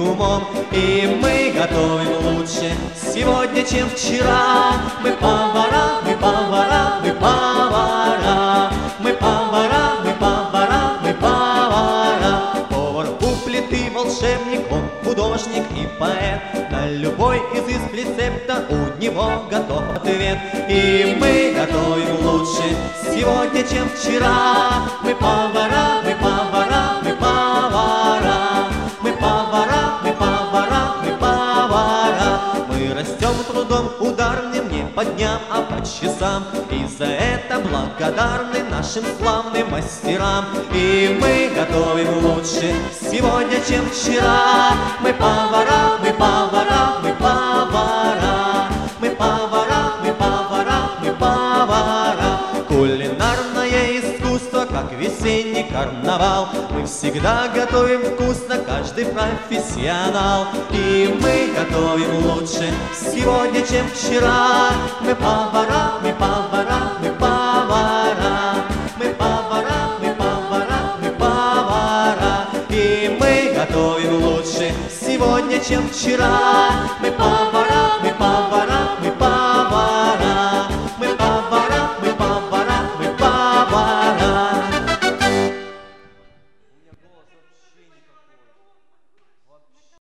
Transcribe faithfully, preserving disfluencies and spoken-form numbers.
умом. И мы готовим лучше сегодня, чем вчера. Мы повара, мы повара, мы повара. Мы повара, мы повара, мы повара. Повар у плиты волшебник, он художник и поэт. На любой изыск рецепта у него готов ответ. И мы готовим лучше сегодня, чем вчера. Мы повара, мы повара, мы повара. Мы повара, мы повара, мы повара. Мы растем трудом ударным не по дням, а по часам. И за это благодарны нашим славным мастерам. И мы готовим лучше сегодня, чем вчера. Мы повара, мы повара, мы повара. Мы повара, мы повара, мы повара. Кулинарное искусство, как весенний карнавал. Мы всегда готовим вкусно, каждый профессионал. И мы готовим лучше сегодня, чем вчера. Мы повара, мы повара.